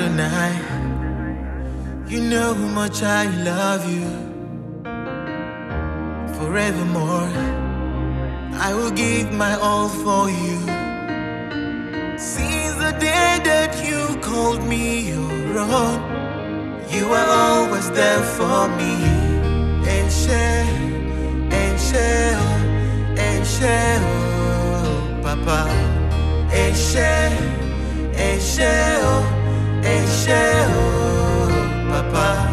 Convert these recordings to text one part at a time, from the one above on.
Adonai, you know how much I love you. Forevermore, I will give my all for you. Since the day that you called me your own, you are always there for me. Papa. Papa.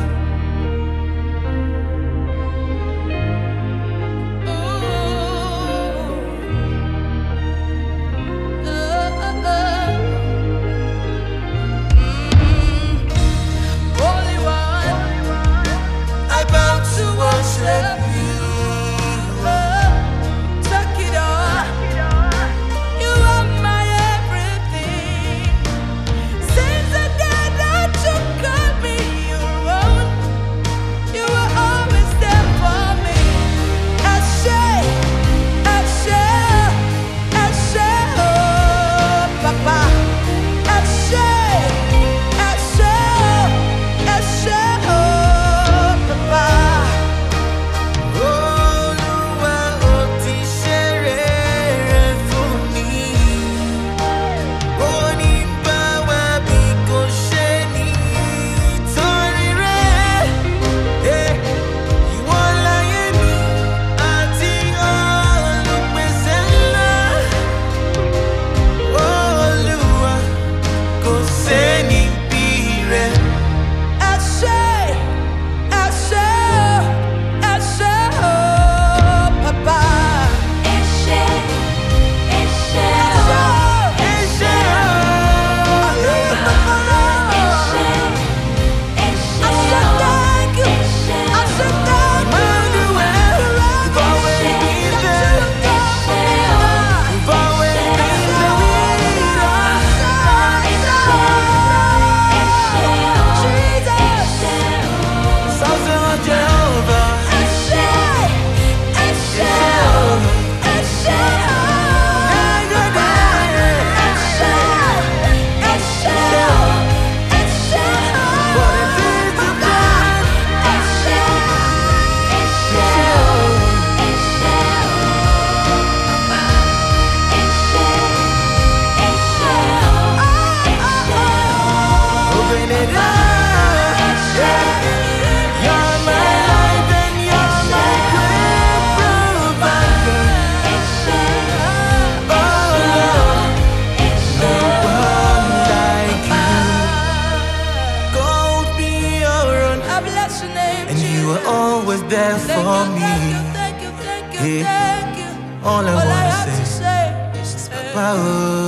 And you are always there for me. Thank you. All I wanna say is Papa.